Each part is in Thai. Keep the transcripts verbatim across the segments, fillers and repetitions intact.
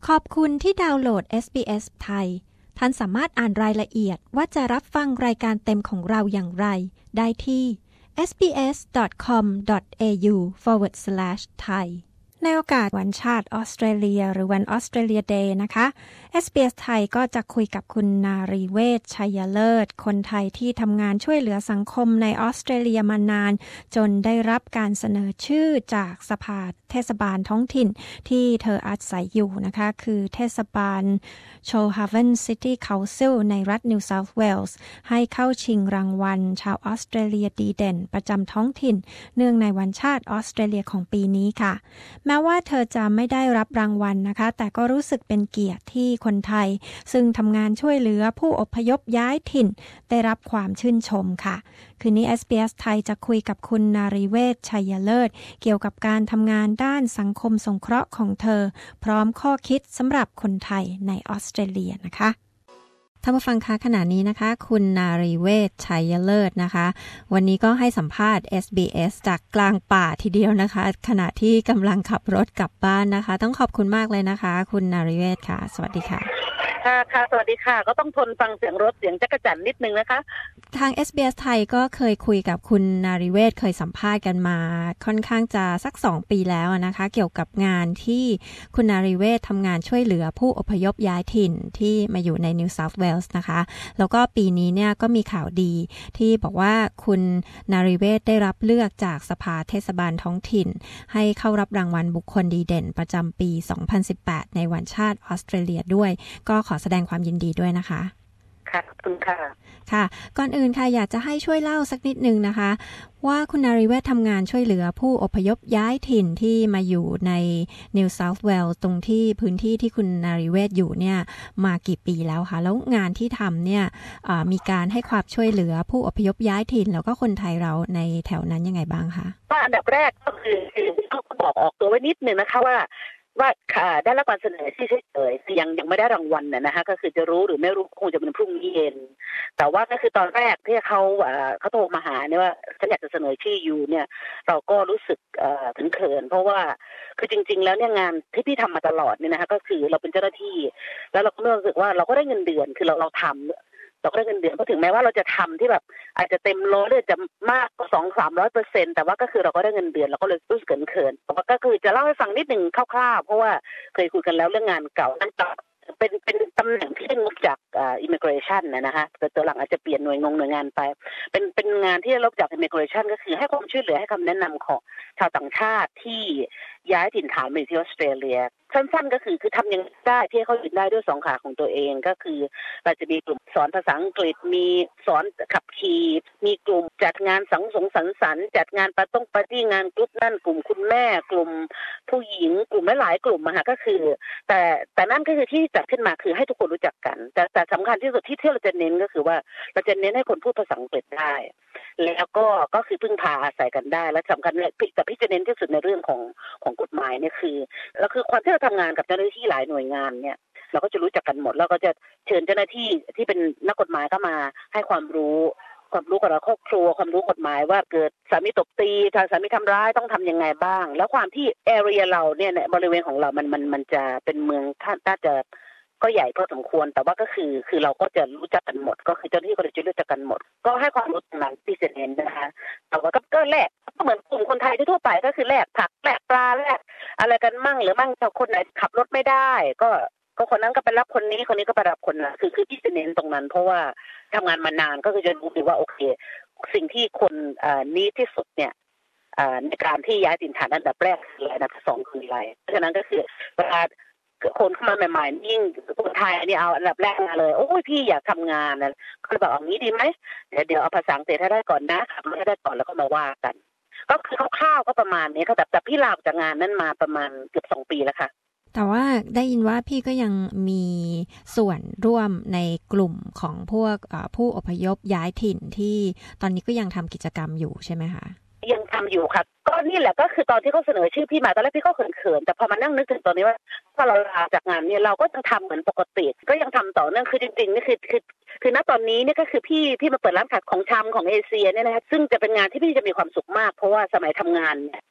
ขอบคุณที่ดาวน์โหลด เอส บี เอส ไทยท่านสามารถอ่านรายละเอียดว่าจะรับฟังรายการเต็มของเราอย่างไรได้ที่ เอส บี เอส ดอท คอม ดอท เอ ยู สแลช ไทย ในโอกาสวันชาติออสเตรเลียหรือวันออสเตรเลียเดย์นะคะ เอส บี เอส ไทยก็จะคุยกับคุณนารีเวช ชัยเลิศคนไทยที่ทำงานช่วยเหลือสังคมในออสเตรเลียมานานจนได้รับการเสนอชื่อจากสภาเทศบาลท้องถิ่นที่เธออาศัยอยู่นะคะคือเทศบาล Shoalhaven City Council ในรัฐ New South Wales ให้เข้าชิงรางวัลชาวออสเตรเลียดีเด่นประจำท้องถิ่นเนื่องในวันชาติออสเตรเลียของปีนี้ค่ะแม้ว่าเธอจะไม่ได้รับรางวัลนะคะแต่ก็รู้สึกเป็นเกียรติที่คนไทยซึ่งทำงานช่วยเหลือผู้อพยพย้ายถิ่นได้รับความชื่นชมค่ะคืนนี้ เอส บี เอส ไทยจะคุยกับคุณนารีเวช ชัยเลิศเกี่ยวกับการทำงานด้านสังคมสงเคราะห์ของเธอพร้อมข้อคิดสำหรับคนไทยในออสเตรเลียนะคะท่านผู้ฟังคะขณะนี้นะคะคุณนารีเวช ชัยเลิศนะคะวันนี้ก็ให้สัมภาษณ์ เอส บี เอส จากกลางป่าทีเดียวนะคะขณะที่กำลังขับรถกลับบ้านนะคะต้องขอบคุณมากเลยนะคะคุณนารีเวชค่ะสวัสดีค่ะค่ะค่ะสวัสดีค่ะก็ต้องทนฟังเสียงรถเสียงจักรจั่นนิดนึงนะคะทาง เอส บี เอส ไทยก็เคยคุยกับคุณนารีเวชเคยสัมภาษณ์กันมาค่อนข้างจะสักสองปีแล้วนะคะเกี่ยวกับงานที่คุณนารีเวชทำงานช่วยเหลือผู้อพยพย้ายถิ่นที่มาอยู่ใน New South Wales นะคะแล้วก็ปีนี้เนี่ยก็มีข่าวดีที่บอกว่าคุณนารีเวชได้รับเลือกจากสภาเทศบาลท้องถิ่นให้เข้ารับรางวัลบุคคลดีเด่นประจำปีสองพันสิบแปดในวันชาติออสเตรเลียด้วยก็ขอแสดงความยินดีด้วยนะคะค่ะขอบคุณค่ะค่ะก่อนอื่นค่ะอยากจะให้ช่วยเล่าสักนิดนึงนะคะว่าคุณนารีเวชทำงานช่วยเหลือผู้อพยพย้ายถิ่นที่มาอยู่ใน New South Wales ตรงที่พื้นที่ที่คุณนารีเวชอยู่เนี่ยมากี่ปีแล้วคะแล้วงานที่ทำเนี่ยมีการให้ความช่วยเหลือผู้อพยพย้ายถิ่นแล้วก็คนไทยเราในแถวนั้นยังไงบ้างคะก็อันดับแรกก็คือต้องบอกออกตัวไว้นิดนึงนะคะว่าว่าได้รับการเสนอชื่อเฉยๆยังยังไม่ได้รางวัลน่ะนะคะก็คือจะรู้หรือไม่รู้คงจะเป็นพรุ่งนี้เย็นแต่ว่าก็คือตอนแรกที่เขาเขาโทรมาหาเนี่ยว่าฉันอยากจะเสนอชื่ออยู่เนี่ยเราก็รู้สึกถึงเขินเพราะว่าคือจริงๆแล้วเนี่ยงานที่พี่ทำมาตลอดเนี่ยนะคะก็คือเราเป็นเจ้าหน้าที่แล้วเราก็รู้สึกว่าเราก็ได้เงินเดือนคือเราเราทำเราก็ได้เงินเดือนเพราะถึงแม้ว่าเราจะทำที่แบบอาจจะเต็มร้อยหรือจะมากกว่าสองสามร้อยเปอร์เซ็นต์แต่ว่าก็คือเราก็ได้เงินเดือนเราก็เลยรู้สึกเขินๆแต่ว่าก็คือจะเล่าให้ฟังนิดนึงคร่าวๆเพราะว่าเคยคุยกันแล้วเรื่องงานเก่านั่นต่อเป็นเป็นตำแหน่งที่ได้งบจากอ่า immigration นะนะคะแต่ตัวหลังอาจจะเปลี่ยนหน่วยงงหน่วยงานไปเป็นเป็นงานที่ได้รับจาก immigration ก็คือให้ความช่วยเหลือให้คำแนะนำของชาวต่างชาติที่ย้ายถิ่นฐานมาที่ออสเตรเลียสั้นๆก็คือคือทำยังได้ที่เขายืนได้ด้วยสองขาของตัวเองก็คือเราจะมีกลุ่มสอนภาษาอังกฤษมีสอนขับขี่มีกลุ่มจัดงานสังสรรค์สังสรรค์จัดงานปาต้องปาร์ตี้งานกลุ่มนั่นกลุ่มคุณแม่กลุ่มผู้หญิงกลุ่มหลายๆกลุ่มอะค่ะก็คือแต่แต่นั่นก็คือที่จัดขึ้นมาคือให้ทุกคนรู้จักกันแต่แต่สำคัญที่สุดที่ที่เราจะเน้นก็คือว่าเราจะเน้นให้คนพูดภาษาอังกฤษได้แล้วก็ก็คือพึ่งพาอาศัยกันได้และสำคัญเนี่ยแต่พี่จะเน้นที่สุดในเรื่องของของกฎหมายเนี่ยคือแล้วคือความที่เราทำงานกับเจ้าหน้าที่หลายหน่วยงานเนี่ยเราก็จะรู้จักกันหมดแล้วก็จะเชิญเจ้าหน้าที่ที่เป็นนักกฎหมายเข้ามาให้ความรู้ความรู้กับครอบครัวความรู้กฎหมายว่าเกิดสามีตบตีทางสามีทำร้ายต้องทำยังไงบ้างแล้วความที่แอเรียเราเนี่ยบริเวณของเรามันมันมันจะเป็นเมืองท่านน่าจะก็ใหญ่พอสมควรแต่ว่าก็คือคือเราก็จะรู้จักกันหมดก็คือเจ้าหน้าที่ก็จะรู้จักกันหมดก็ให้ความรู้ตรงนั้นที่เน้นนะคะแต่ว่าก็ก็แลกก็เหมือนกลุ่มคนไทยทั่วไปก็คือแลกผักแลกปลาแลกอะไรกันมั่งหรือมั่งถ้าคนไหนขับรถไม่ได้ก็ก็คนนั้นก็ไปรับคนนี้คนนี้ก็ไปรับคนนั้นคือคือที่จะเน้นตรงนั้นเพราะว่าทำงานมานานก็คือจะรู้ดีว่าโอเคสิ่งที่คนอ่านี้ที่สุดเนี่ยอ่าในการที่ย้ายถิ่นฐานอันดับแรกคืออะไรอันดับสองคืออะไรเพราะฉะนั้นก็คือเวลาคนเข้ามาใหม่ๆยิ่งคนไทยนี่เอาอันดับแรกมาเลยโอ้ยพี่อยากทำงานนะก็เลยบอกเอางี้ดีไหมเดี๋ยวเดี๋ยวเอาภาษาอังกฤษให้ได้ก่อนนะขับรถให้ได้ก่อนแล้วก็มาว่ากันก็คือคร่าวๆก็ประมาณนี้ค่ะแต่แต่พี่ลาออกจากงานนั้นมาประมาณเกือบสองปีแล้วค่ะแต่ว่าได้ยินว่าพี่ก็ยังมีส่วนร่วมในกลุ่มของพวกผู้อพยพย้ายถิ่นที่ตอนนี้ก็ยังทำกิจกรรมอยู่ใช่ไหมคะยังทำอยู่ค่ะก็นี่แหละก็คือตอนที่เขาเสนอชื่อพี่มาตอนแรกพี่ก็เขินๆแต่พอมานั่งนึกถึงตอนนี้ว่าพอเราลาจากงานเนี่ยเราก็ยังทำเหมือนปกติก็ยังทำต่อเนื่องคือจริงๆนี่คือคือคือณตอนนี้เนี่ยก็คือพี่พี่มาเปิดร้านขายของชำของเอเชียเนี่ยนะคะซึ่งจะเป็นงานที่พี่จะมีความสุขมากเพราะว่าสมัยทำงานเนี่ย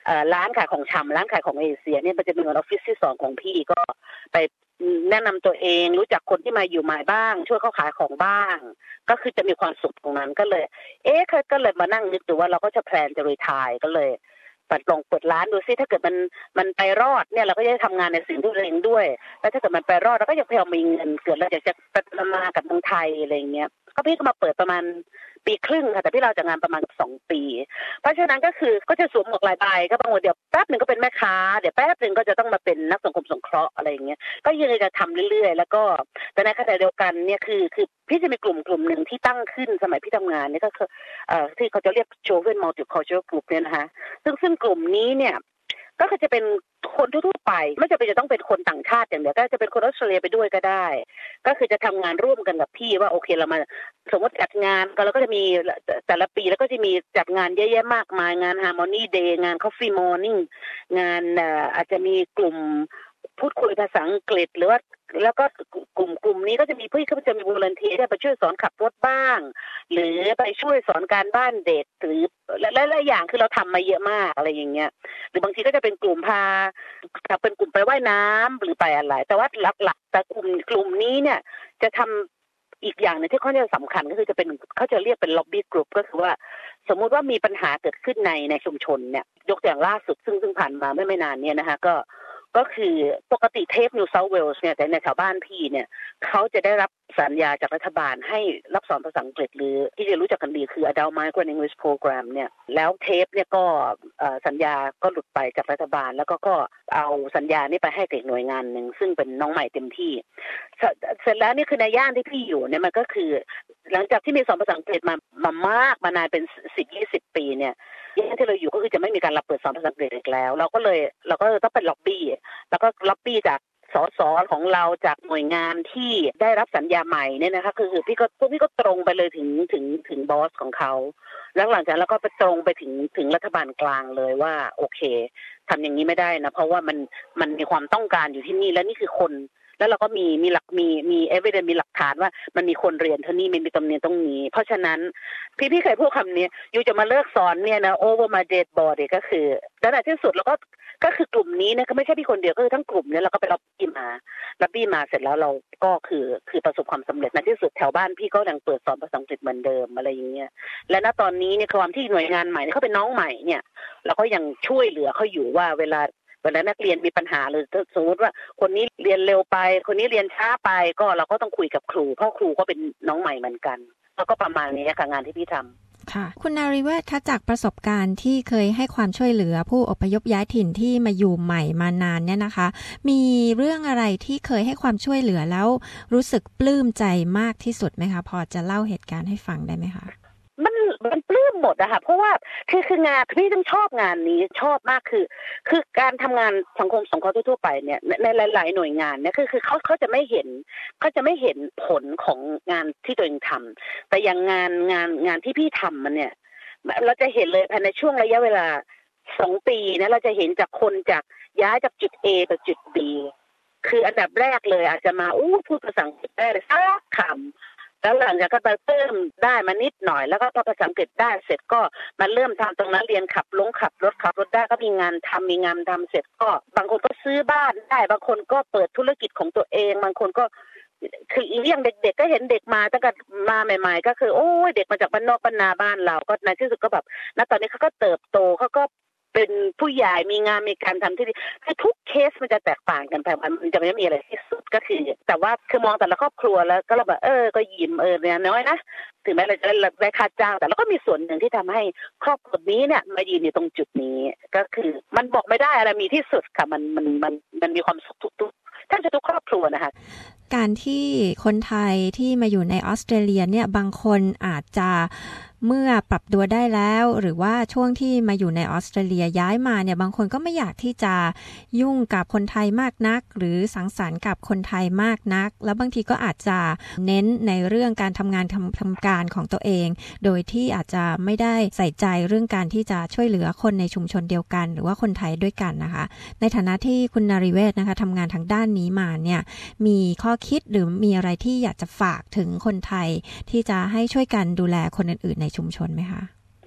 ร้านขายของชำร้านขายของเอเชียเนี่ยมันจะเป็นออฟฟิศที่สองของพี่ก็ไปแนะนำตัวเองรู้จักคนที่มาอยู่ใหม่บ้างช่วยเขาขายของบ้างก็คือจะมีความสุขตรงนั้นก็เลยเอ๊ะก็เลยมานั่งนึกดูว่าเราก็จะแพลนจะรีไทร์ก็เลยปัดลองเปิดร้านดูซิถ้าเกิดมันมันไปรอดเนี่ยเราก็จะทำงานในสิ่งที่เราเองด้วยแล้วถ้าเกิดมันไปรอดเราก็จะพยายามมีเงินเกิดเราอยากจะไปทำงานกับเมืองไทยอะไรเงี้ยก็พี่ก็มาเปิดประมาณปีครึ่งค่ะแต่พี่เราจะงานประมาณสองปีเพราะฉะนั้นก็คือก็จะสวมหมวกหลายใบก็บางวันเดี๋ยวแป๊บนึงก็เป็นแม่ค้าเดี๋ยวแป๊บนึงก็จะต้องมาเป็นนักสังคมสงเคราะห์อะไรอย่างเงี้ยก็ยังจะทำเรื่อยๆแล้วก็แต่ในขณะเดียวกันเนี่ยคือคือพี่จะมีกลุ่มกลุ่มหนึ่งที่ตั้งขึ้นสมัยพี่ทำงานเนี่ยก็คือเอ่อที่เขาจะเรียก Joven Multicultural Group เนี่ยนะคะซึ่งซึ่งกลุ่มนี้เนี่ยก็คือจะเป็นคนทั่วไปไม่จำเป็นจะต้องเป็นคนต่างชาติอย่างเดียวก็จะเป็นคนออสเตรเลียไปด้วยก็ได้ก็คือจะทำงานร่วมกันกับพี่ว่าโอเคเรามาสมมติจัดงานก็เราก็จะมีแต่ละปีแล้วก็จะมีจัดงานเยอะแยะมากมายงาน Harmony Day งาน Coffee Morning งานอาจจะมีกลุ่มพูดคุยภาษาอังกฤษหรือว่าแล้วก็กลุ่มกลุ่มนี้ก็จะมีพี่ก็จะมีวอลันเทียร์ได้ไปช่วยสอนขับรถบ้างหรือไปช่วยสอนการบ้านเด็กหรือหลายๆอย่างคือเราทำมาเยอะมากอะไรอย่างเงี้ยหรือบางทีก็จะเป็นกลุ่มพาเป็นกลุ่มไปว่ายน้ำหรือไปอะไรแต่ว่าหลักๆแต่กลุ่มกลุ่มนี้เนี่ยจะทำอีกอย่างนึงที่ค่อนข้างสำคัญก็คือจะเป็นเขาจะเรียกเป็นล็อบบี้กลุ่มก็คือว่าสมมุติว่ามีปัญหาเกิดขึ้นในในชุมชนเนี่ยยกตัวอย่างล่าสุดซึ่งซึ่งผ่านมาไม่ไม่นานเนี่ยนะคะก็ก็คือปกติเทปนิวเซาท์เวลส์เนี่ยแต่ในแถวบ้านพี่เนี่ยเขาจะได้รับสัญญาจากรัฐบาลให้รับสอนภาษาอังกฤษหรือที่จะรู้จักกันดีคือ Adult Migrant English Program เนี่ยแล้วเทปเนี่ยก็สัญญาก็หลุดไปจากรัฐบาลแล้วก็ก็เอาสัญญานี้ไปให้กับหน่วยงานหนึ่งซึ่งเป็นน้องใหม่เต็มที่เสร็จแล้วนี่คือในย่านที่พี่อยู่เนี่ยมันก็คือหลังจากที่มีสอนภาษาอังกฤษมามามากมานานเป็น สิบถึงยี่สิบ ปีเนี่ยย่านที่เราอยู่ก็คือจะไม่มีการรับเปิดสอนภาษาอังกฤษอีกแล้วเราก็เลยเราก็ต้องเป็นล็อบบี้แล้วก็ล็อบบี้จากสสของเราจากหน่วยงานที่ได้รับสัญญาใหม่เนี่ยนะคะคือพี่ก็พวกพี่ก็ตรงไปเลยถึงถึงถึงบอสของเขาแล้วหลังจากนั้นเราก็ไปตรงไปถึงถึงรัฐบาลกลางเลยว่าโอเคทำอย่างนี้ไม่ได้นะเพราะว่ามันมันมีความต้องการอยู่ที่นี่และนี่คือคนแล้วเราก็มีมีหลักมีมีเอวิเดนซ์มีหลักฐานว่ามันมีคนเรียนเท่านี้มันมีตำเนียนตรงนี้เพราะฉะนั้นพี่พี่เคยพูดคำนี้อยู่จะมาเลิกสอนเนี่ยนะ over my dead body ก็คือแต่ในที่สุดเราก็ก็คือกลุ่มนี้นะก็ไม่ใช่พี่คนเดียวก็คือทั้งกลุ่มเนี่ยเราก็ไปรับบี้มารับบี้มาเสร็จแล้วเราก็คือคือประสบความสำเร็จในที่สุดแถวบ้านพี่ก็ยังเปิดสอนภาษาอังกฤษเหมือนเดิมอะไรอย่างเงี้ยและณตอนนี้เนี่ยความที่หน่วยงานใหม่เขาเป็นน้องใหม่เนี่ยเราก็ยังช่วยเหลือเขาอยู่ว่าเวลาเวลานักเรียนมีปัญหาหรือสมมติว่าคนนี้เรียนเร็วไปคนนี้เรียนช้าไปก็เราก็ต้องคุยกับครูเพราะครูก็เป็นน้องใหม่เหมือนกันแล้วก็ประมาณนี้ค่ะงานที่พี่ทำค่ะคุณนารีเวชคะจากประสบการณ์ที่เคยให้ความช่วยเหลือผู้อพยพย้ายถิ่นที่มาอยู่ใหม่มานานเนี่ยนะคะมีเรื่องอะไรที่เคยให้ความช่วยเหลือแล้วรู้สึกปลื้มใจมากที่สุดไหมคะพอจะเล่าเหตุการณ์ให้ฟังได้ไหมคะมันมันปลื้มหมดอะค่ะเพราะว่าคือคืองานพี่ต้องชอบงานนี้ชอบมากคือคือการทำงานสังคมสงเคราะห์ทั่วไปเนี่ยในหลายๆหน่วยงานเนี่ยคือคือเขาเขาจะไม่เห็นเขาจะไม่เห็นผลของงานที่ตัวเองทำแต่อย่างงานงานงานที่พี่ทำมันเนี่ยเราจะเห็นเลยภายในช่วงระยะเวลาสองปีนะเราจะเห็นจากคนจากย้ายจากจุด A ไปจุด B คืออันดับแรกเลยอาจจะมาอู้พูดภาษาอังกฤษได้เลยสักคำแล้วหลังจากก็ไปเพิ่มได้มานิดหน่อยแล้วก็พอภาษาอังกฤษได้เสร็จก็มาเริ่มทำตรงนั้นเรียนขับลงขับรถขับรถได้ก็มีงานทำมีงานทำเสร็จก็บางคนก็ซื้อบ้านได้บางคนก็เปิดธุรกิจของตัวเองบางคนก็คือเลี้ยงเด็กๆก็เห็นเด็กมาตั้งแต่มาใหม่ๆก็คือโอ้ยเด็กมาจากบ้านนอกบ้านนาบ้านเราก็ในที่สุดก็แบบณตอนนี้เขาก็เติบโตเขาก็เป็นผู้ใหญ่มีงานมีการทำที่ดีคือทุกเคสมันจะแตกต่างกันไปมันจะไม่มีอะไรที่สุดก็คือแต่ว่าคือมองแต่ละครอบครัวแล้วก็เราแบบเออก็ยิ้มเออเนี่ยน้อยนะถึงแม้เราจะได้ค่าจ้างแต่เราก็มีส่วนหนึ่งที่ทำให้ครอบครัวนี้เนี่ยมายืนอยู่ตรงจุดนี้ก็คือมันบอกไม่ได้อะไรมีที่สุดค่ะมันมันมันมันมีความสุขทุกๆแทบจะทุกครอบครัวนะคะการที่คนไทยที่มาอยู่ในออสเตรเลียเนี่ยบางคนอาจจะเมื่อปรับตัวได้แล้วหรือว่าช่วงที่มาอยู่ในออสเตรเลียย้ายมาเนี่ยบางคนก็ไม่อยากที่จะยุ่งกับคนไทยมากนักหรือสังสรรค์กับคนไทยมากนักแล้วบางทีก็อาจจะเน้นในเรื่องการทำงานทำทำการของตัวเองโดยที่อาจจะไม่ได้ใส่ใจเรื่องการที่จะช่วยเหลือคนในชุมชนเดียวกันหรือว่าคนไทยด้วยกันนะคะในฐานะที่คุณนารีเวชนะคะทำงานทางด้านนี้มาเนี่ยมีข้อคิดหรือมีอะไรที่อยากจะฝากถึงคนไทยที่จะให้ช่วยกันดูแลคนอื่นๆในชุมชนไหมคะ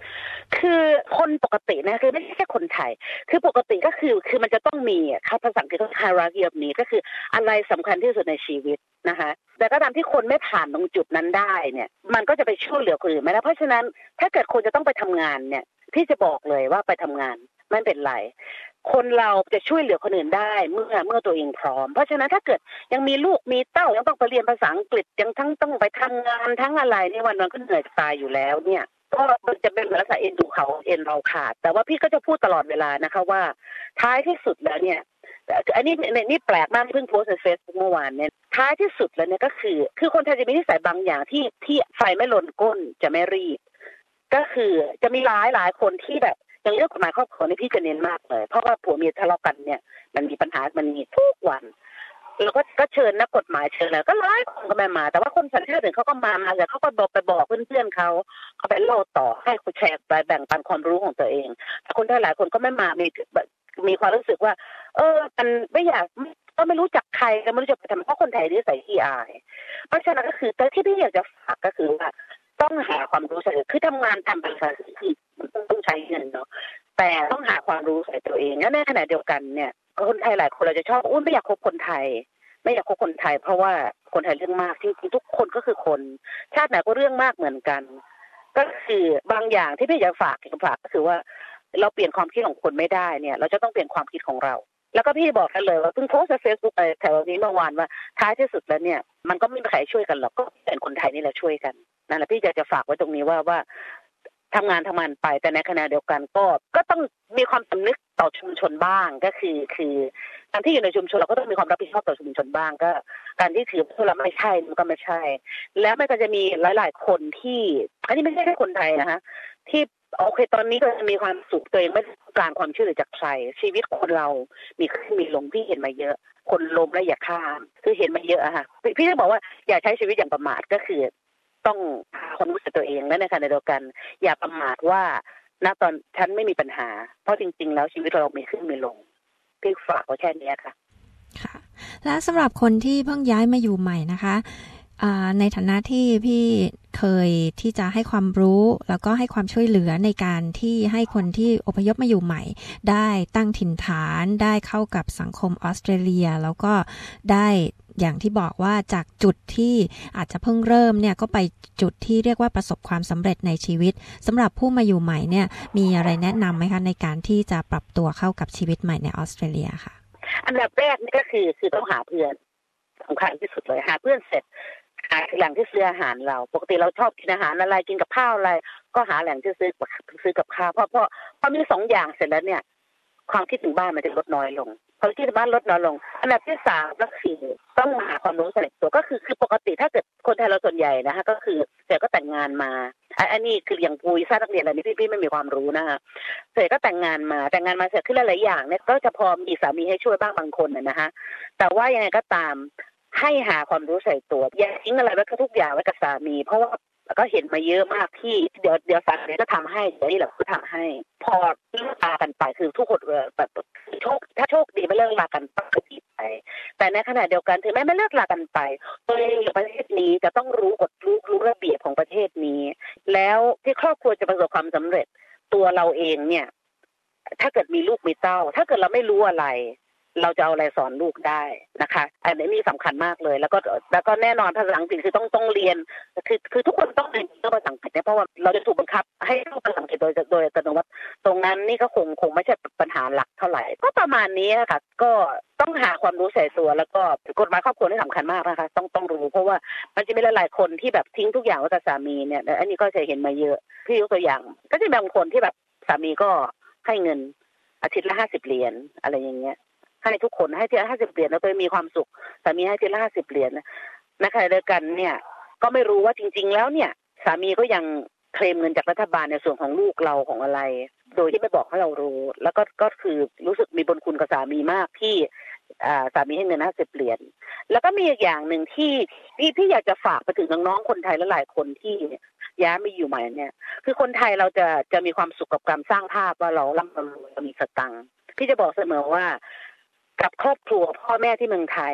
คือคนปกตินะคือไม่ใช่แค่คนไทยคือปกติก็คือคือมันจะต้องมีค่ะภาษาอังกฤษเขา hierarchy of need ก็คืออะไรสำคัญที่สุดในชีวิตนะคะแต่ก็ตามที่คนไม่ผ่านตรงจุดนั้นได้เนี่ยมันก็จะไปช่วยเหลือคนอื่นไม่ได้เพราะฉะนั้นถ้าเกิดคนจะต้องไปทำงานเนี่ยพี่จะบอกเลยว่าไปทำงานไม่เป็นไรคนเราจะช่วยเหลือคนอื่นได้เมื่อเมื่อตัวเองพร้อมเพราะฉะนั้นถ้าเกิดยังมีลูกมีเต้ายังต้องไปเรียนภาษาอังกฤษยังทั้งต้องไปทำงานทั้งอะไรนี่วันวันก็เหนื่อยจะตายอยู่แล้วเนี่ยก็มันจะเป็นลักษณะเอ็นดูเขาเอ็นเราขาดแต่ว่าพี่ก็จะพูดตลอดเวลานะคะว่าท้ายที่สุดแล้วเนี่ยอันนี้นี่แปลกมากเพิ่งโพสต์ในเฟซบุ๊กเมื่อวานเนี่ยท้ายที่สุดแล้วเนี่ยก็คือคือคนไทยจะมีนิสัยบางอย่างที่ที่ไฟไม่ลนก้นจะไม่รีบก็คือจะมีหลายหลายคนที่แบบอย่างเรื่องกฎหมายครอบครัวนี่พี่จะเน้นมากเลยเพราะว่าผัวเมียทะเลาะกันเนี่ยมันมีปัญหามันมีทุกวันแล้วก็ก็เชิญนักกฎหมายเชิญแล้วก็หลายคนก็ไม่มาแต่ว่าคนสัญชาติอื่นเขาก็มามาแต่เขาก็บอกไปบอกเพื่อนๆเขาเขาไปเล่าต่อให้คนแชร์ไปแบ่งปันความรู้ของตัวเองแต่คนไทยหลายคนก็ไม่มามีมีความรู้สึกว่าเออมันไม่อยากก็ไม่รู้จักใครก็ไม่รู้จะไปทำเพราะคนไทยนิสัยขี้อายเพราะฉะนั้นก็คือแต่ที่พี่อยากจะฝากก็คือว่าต้องหาความรู้ใส่คือทำงานทำเป็นคือต้องใช้เงินเนาะแต่ต้องหาความรู้ใส่ตัวเองและในขณะเดียวกันเนี่ยคนไทยหลายคนเราจะชอบอุ้ยไม่อยากคบคนไทยไม่อยากคบคนไทยเพราะว่าคนไทยเรื่องมากจริงๆทุกคนก็คือคนชาติไหนก็เรื่องมากเหมือนกันก็คือบางอย่างที่พี่อยากฝากฝากก็คือว่าเราเปลี่ยนความคิดของคนไม่ได้เนี่ยเราจะต้องเปลี่ยนความคิดของเราแล้วก็พี่บอกกันเลยว่าเพิ่งโพสต์ใน Facebook เอ่อแถวนี้เมื่อวานว่าท้ายที่สุดแล้วเนี่ยมันก็ไม่มีใครช่วยกันหรอกก็เป็นคนไทยนี่แหละช่วยกันนั่นแหละพี่อยากจะฝากไว้ตรงนี้ว่าว่าทำงานทำงานไปแต่ในขณะเดียวกันก็ก็ต้องมีความสำนึกต่อชุมชนบ้างก็คือคือการที่อยู่ในชุมชนเราก็ต้องมีความรับผิดชอบต่อชุมชนบ้างก็การที่ถือว่าเราไม่ใช่มันก็ไม่ใช่แล้วมันก็จะมีหลายๆคนที่อันนี้ไม่ใช่แค่คนไทยนะคะที่โอเคตอนนี้ก็มีความสุขตัวเองไม่ต้องการความช่วยเหลือจากใครชีวิตคนเรามีขึ้นมีลงพี่เห็นมาเยอะคนล้มแล้วอย่าข้ามคือเห็นมาเยอะอะค่ะพี่จะบอกว่าอย่าใช้ชีวิตอย่างประมาทก็คือต้องหาความรู้สึกตัวเองและในขณะเดียวกันอย่าประมาทว่าณตอนฉันไม่มีปัญหาเพราะจริงๆแล้วชีวิตเรามีขึ้นมีลงพี่ฝากไว้แค่นี้ค่ะค่ะและสำหรับคนที่เพิ่งย้ายมาอยู่ใหม่นะคะในฐานะที่พี่เคยที่จะให้ความรู้แล้วก็ให้ความช่วยเหลือในการที่ให้คนที่อพยพมาอยู่ใหม่ได้ตั้งถิ่นฐานได้เข้ากับสังคมออสเตรเลียแล้วก็ได้อย่างที่บอกว่าจากจุดที่อาจจะเพิ่งเริ่มเนี่ยก็ไปจุดที่เรียกว่าประสบความสำเร็จในชีวิตสำหรับผู้มาอยู่ใหม่เนี่ยมีอะไรแนะนำไหมคะในการที่จะปรับตัวเข้ากับชีวิตใหม่ในออสเตรเลียค่ะอันดับแรกนี่ก็คือคือต้องหาเพื่อนสำคัญที่สุดเลยหาเพื่อนเสร็จหาแหล่งที่ซื้ออาหารเราปกติเราชอบกินอาหารอะไรกินกับข้าวอะไรก็หาแหล่งที่ซื้อซื้อกับข้าวเพราะเพราะพอมีสองอย่างเสร็จแล้วเนี่ยความคิดถึงบ้านมันจะลดน้อยลงพอคิดถึงบ้านลดน้อยลงอันดับที่สามก็คือต้องหาความรู้ใส่ตัวก็คือคือปกติถ้าเกิดคนไทยเราส่วนใหญ่นะคะก็คือเสร็จก็แต่งงานมาอันนี้คืออย่างปุยซ่านักเรียนอะไรนี่พี่พี่ไม่มีความรู้นะคะเสร็จก็แต่งงานมาแต่งงานมาเสร็จขึ้นหลายๆอย่างเนี่ยก็จะพอมีสามีให้ช่วยบ้างบางคนนะคะแต่ว่ายังไงก็ตามให้หาความรู้ใส่ตัวอย่าทิ้งอะไรไว้กับทุกอย่างไว้กับสามีเพราะว่าก็เห็นมาเยอะมากที่เดี๋ยวเดี๋ยวสามีก็ทำให้เดี๋ยวนี่แหละก็ทำให้พอเลิกลากันไปคือทุกคนแบบโชคถ้าโชคดีไม่เลิกลากันก็ดีไปแต่ในขณะเดียวกันถึงแม้ไม่เลิกลากันไปตัวเองอยู่ประเทศนี้จะต้องรู้กฎรู้รู้ระเบียบของประเทศนี้แล้วที่ครอบครัวจะประสบความสำเร็จตัวเราเองเนี่ยถ้าเกิดมีลูกมีเต้าถ้าเกิดเราไม่รู้อะไรเราจะเอาอะไรสอนลูกได้นะคะอันนี้นี่สำคัญมากเลยแล้วก็แล้วก็แน่นอนภาษาอังกฤษคือต้องต้องเรียนคือคือทุกคนต้องเรียนเรื่องภาษาอังกฤษเนี่ยเพราะว่าเราจะถูกบังคับให้รู้ภาษาอังกฤษโดยโดยอัตโนมัติตรงนั้นนี่ก็คงคงไม่ใช่ปัญหาหลักเท่าไหร่ก็ประมาณนี้ค่ะก็ต้องหาความรู้ใส่ตัวแล้วก็กฎหมายครอบครัวนี่สำคัญมากนะคะต้องต้องรู้เพราะว่ามันจะมีหลายๆคนที่แบบทิ้งทุกอย่างไว้กับสามีเนี่ยอันนี้ก็จะเห็นมาเยอะพี่ยกตัวอย่างก็จะมีบางคนที่แบบสามีก็ให้เงินอาทิตย์ละห้าสิบเหรียญอะไรอย่างเงี้ยให้ทุกคนให้ทีละห้าสิบเหรียญแล้วตัวมีความสุขสามีให้ทีละห้าสิบเหรียญนะคะเดียวกันเนี่ยก็ไม่รู้ว่าจริงๆแล้วเนี่ยสามีก็ยังเคลมเงินจากรัฐบาลในส่วนของลูกเราของอะไรโดยที่ไม่บอกให้เรารู้แล้วก็ก็คือรู้สึกมีบุญคุณกับสามีมากที่อ่าสามีให้เงินห้าสิบเหรียญแล้วก็มีอีกอย่างนึงที่ที่ที่อยากจะฝากไปถึงน้องๆคนไทยและหลายคนที่ย้ายมาอยู่ใหม่เนี่ยคือคนไทยเราจะจะมีความสุขกับการสร้างภาพว่าเราร่ำรวยเรามีสตังค์พี่จะบอกเสมอว่ากับครอบครัวพ่อแม่ที่เมืองไทย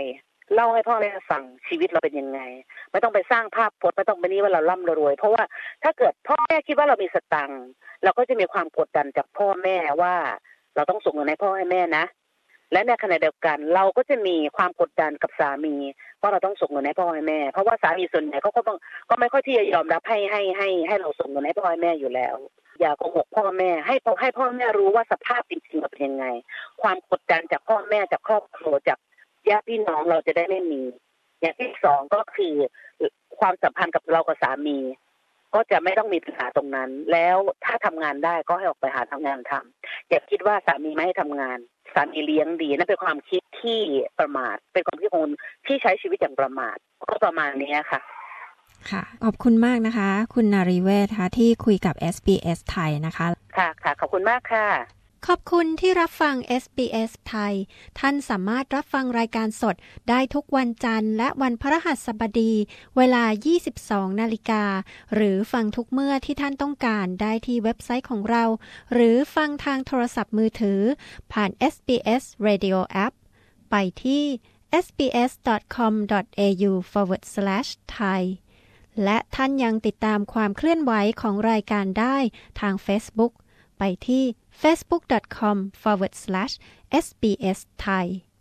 เล่าให้พ่อแม่ฟังชีวิตเราเป็นยังไงไม่ต้องไปสร้างภาพพจน์ไม่ต้องไปนี่ว่าเราร่ำรวยเพราะว่าถ้าเกิดพ่อแม่คิดว่าเรามีสตังค์เราก็จะมีความกดดันจากพ่อแม่ว่าเราต้องส่งเงินให้พ่อให้แม่นะและในขณะเดียวกันเราก็จะมีความกดดันกับสามีว่าเราต้องส่งเงินให้พ่อให้แม่เพราะว่าสามีส่วนใหญ่เขาก็ต้องก็ไม่ค่อยที่จะยอมรับให้ให้ให้ให้เราส่งเงินให้พ่อให้แม่อยู่แล้วอย่าโกหกพ่อแม่ให้ให้พ่อแม่รู้ว่าสภาพจริงๆเป็นยังไงความกดดันจากพ่อแม่จากครอบครัวจากญาติพี่น้องเราจะได้ไม่มีอย่างที่สองก็คือความสัมพันธ์กับเรากับสามีก็จะไม่ต้องมีปัญหาตรงนั้นแล้วถ้าทำงานได้ก็ให้ออกไปหาทำงานทำอย่าคิดว่าสามีไม่ให้ทำงานสามีเลี้ยงดีนั่นเป็นความคิดที่ประมาทเป็นความคิดของคนที่ใช้ชีวิตอย่างประมาทก็ประมาณนี้ค่ะค่ะขอบคุณมากนะคะคุณนารีเวชค่ะที่คุยกับ เอส บี เอส ไทยนะคะค่ะค่ะขอบคุณมากค่ะขอบคุณที่รับฟัง เอส บี เอส ไทยท่านสามารถรับฟังรายการสดได้ทุกวันจันทร์และวันพฤหัสบดีเวลา ยี่สิบสองนาฬิกาหรือฟังทุกเมื่อที่ท่านต้องการได้ที่เว็บไซต์ของเราหรือฟังทางโทรศัพท์มือถือผ่าน เอส บี เอส Radio App ไปที่ เอส บี เอส ดอท คอม ดอท เอ ยู สแลช ไทย และท่านยังติดตามความเคลื่อนไหวของรายการได้ทาง Facebook ไปที่ facebook ดอท คอม สแลช เอส บี เอส ไทย